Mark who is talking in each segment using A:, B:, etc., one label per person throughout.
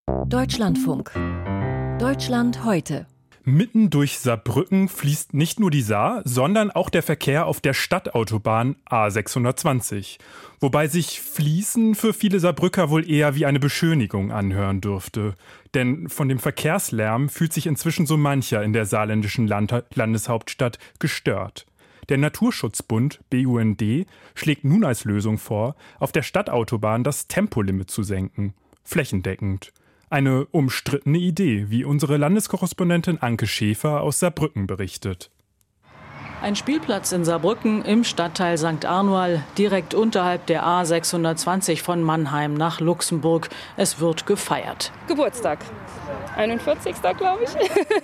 A: Deutschlandfunk. Deutschland heute.
B: Mitten durch Saarbrücken fließt nicht nur die Saar, sondern auch der Verkehr auf der Stadtautobahn A620. Wobei sich Fließen für viele Saarbrücker wohl eher wie eine Beschönigung anhören dürfte. Denn von dem Verkehrslärm fühlt sich inzwischen so mancher in der saarländischen Landeshauptstadt gestört. Der Naturschutzbund BUND schlägt nun als Lösung vor, auf der Stadtautobahn das Tempolimit zu senken. Flächendeckend. Eine umstrittene Idee, wie unsere Landeskorrespondentin Anke Schäfer aus Saarbrücken berichtet.
C: Ein Spielplatz in Saarbrücken im Stadtteil St. Arnoal, direkt unterhalb der A620 von Mannheim nach Luxemburg. Es wird gefeiert.
D: Geburtstag. 41. glaube ich.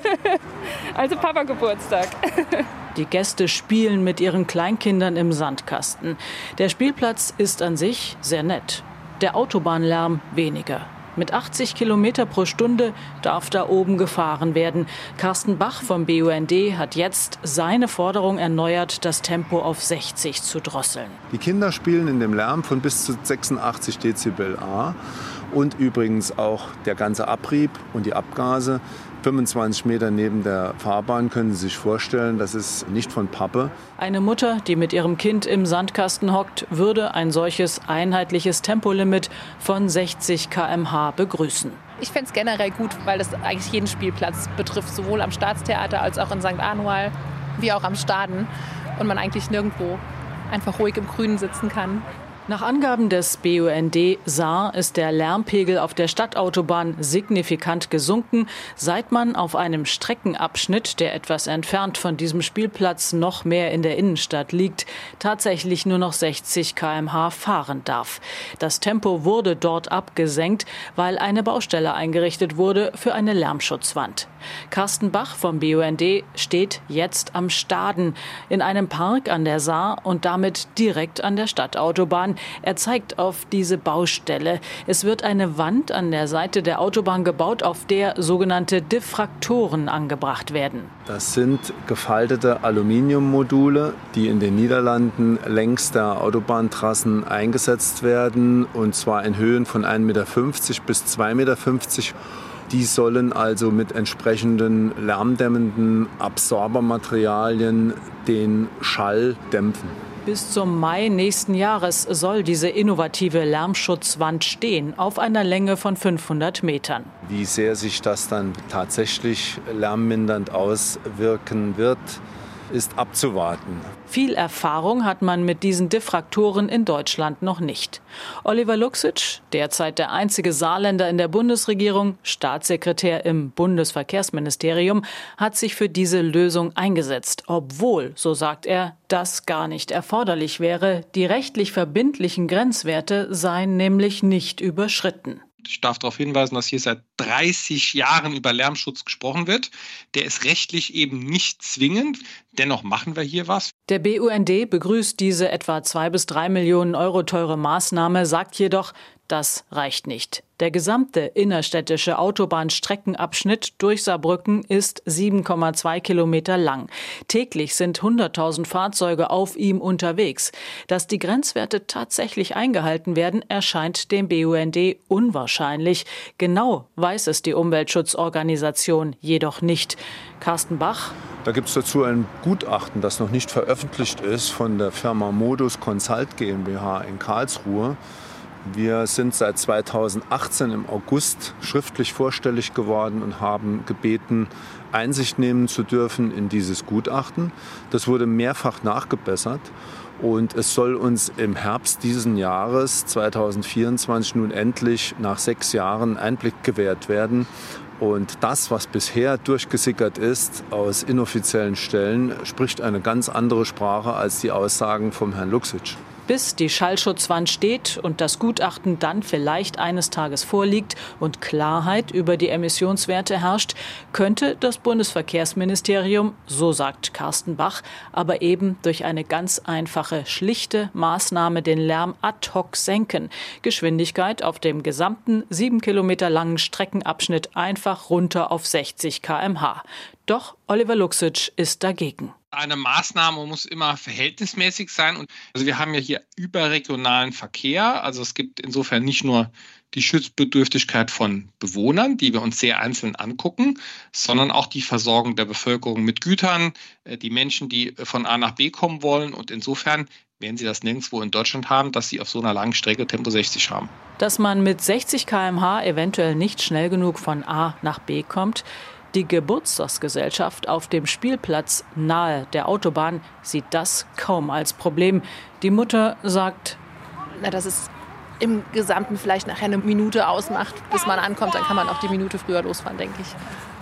D: Also Papa-Geburtstag.
C: Die Gäste spielen mit ihren Kleinkindern im Sandkasten. Der Spielplatz ist an sich sehr nett. Der Autobahnlärm weniger. Mit 80 Kilometer pro Stunde darf da oben gefahren werden. Carsten Bach vom BUND hat jetzt seine Forderung erneuert, das Tempo auf 60 zu drosseln.
E: Die Kinder spielen in dem Lärm von bis zu 86 Dezibel A. Und übrigens auch der ganze Abrieb und die Abgase. 25 Meter neben der Fahrbahn können Sie sich vorstellen, das ist nicht von Pappe.
C: Eine Mutter, die mit ihrem Kind im Sandkasten hockt, würde ein solches einheitliches Tempolimit von 60 km/h begrüßen.
D: Ich fände es generell gut, weil das eigentlich jeden Spielplatz betrifft, sowohl am Staatstheater als auch in St. Arnoal, wie auch am Staden. Und man eigentlich nirgendwo einfach ruhig im Grünen sitzen kann.
C: Nach Angaben des BUND Saar ist der Lärmpegel auf der Stadtautobahn signifikant gesunken, seit man auf einem Streckenabschnitt, der etwas entfernt von diesem Spielplatz noch mehr in der Innenstadt liegt, tatsächlich nur noch 60 km/h fahren darf. Das Tempo wurde dort abgesenkt, weil eine Baustelle eingerichtet wurde für eine Lärmschutzwand. Carsten Bach vom BUND steht jetzt am Staden, in einem Park an der Saar und damit direkt an der Stadtautobahn. Er zeigt auf diese Baustelle. Es wird eine Wand an der Seite der Autobahn gebaut, auf der sogenannte Diffraktoren angebracht werden.
E: Das sind gefaltete Aluminiummodule, die in den Niederlanden längs der Autobahntrassen eingesetzt werden, und zwar in Höhen von 1,50 Meter bis 2,50 Meter. Die sollen also mit entsprechenden lärmdämmenden Absorbermaterialien den Schall dämpfen.
C: Bis zum Mai nächsten Jahres soll diese innovative Lärmschutzwand stehen, auf einer Länge von 500 Metern.
E: Wie sehr sich das dann tatsächlich lärmmindernd auswirken wird, ist abzuwarten.
C: Viel Erfahrung hat man mit diesen Diffraktoren in Deutschland noch nicht. Oliver Luxic, derzeit der einzige Saarländer in der Bundesregierung, Staatssekretär im Bundesverkehrsministerium, hat sich für diese Lösung eingesetzt, obwohl, so sagt er, das gar nicht erforderlich wäre. Die rechtlich verbindlichen Grenzwerte seien nämlich nicht überschritten.
F: Ich darf darauf hinweisen, dass hier seit 30 Jahren über Lärmschutz gesprochen wird. Der ist rechtlich eben nicht zwingend. Dennoch machen wir hier was.
C: Der BUND begrüßt diese etwa 2 bis 3 Millionen Euro teure Maßnahme, sagt jedoch, das reicht nicht. Der gesamte innerstädtische Autobahnstreckenabschnitt durch Saarbrücken ist 7,2 Kilometer lang. Täglich sind 100.000 Fahrzeuge auf ihm unterwegs. Dass die Grenzwerte tatsächlich eingehalten werden, erscheint dem BUND unwahrscheinlich. Genau weiß es die Umweltschutzorganisation jedoch nicht. Carsten Bach.
E: Da gibt es dazu ein Gutachten, das noch nicht veröffentlicht ist, von der Firma Modus Consult GmbH in Karlsruhe. Wir sind seit 2018 im August schriftlich vorstellig geworden und haben gebeten, Einsicht nehmen zu dürfen in dieses Gutachten. Das wurde mehrfach nachgebessert und es soll uns im Herbst diesen Jahres, 2024, nun endlich nach 6 Jahren Einblick gewährt werden. Und das, was bisher durchgesickert ist aus inoffiziellen Stellen, spricht eine ganz andere Sprache als die Aussagen vom Herrn Luxic.
C: Bis die Schallschutzwand steht und das Gutachten dann vielleicht eines Tages vorliegt und Klarheit über die Emissionswerte herrscht, könnte das Bundesverkehrsministerium, so sagt Carsten Bach, aber eben durch eine ganz einfache, schlichte Maßnahme den Lärm ad hoc senken. Geschwindigkeit auf dem gesamten 7 Kilometer langen Streckenabschnitt einfach runter auf 60 km/h. Doch Oliver Luxic ist dagegen.
F: Eine Maßnahme muss immer verhältnismäßig sein. Also wir haben ja hier überregionalen Verkehr. Also es gibt insofern nicht nur die Schutzbedürftigkeit von Bewohnern, die wir uns sehr einzeln angucken, sondern auch die Versorgung der Bevölkerung mit Gütern, die Menschen, die von A nach B kommen wollen. Und insofern werden Sie das nirgendwo in Deutschland haben, dass Sie auf so einer langen Strecke Tempo 60 haben.
C: Dass man mit 60 km/h eventuell nicht schnell genug von A nach B kommt. Die Geburtstagsgesellschaft auf dem Spielplatz nahe der Autobahn sieht das kaum als Problem. Die Mutter sagt,
D: dass es im Gesamten vielleicht nachher eine Minute ausmacht, bis man ankommt. Dann kann man auch die Minute früher losfahren, denke ich.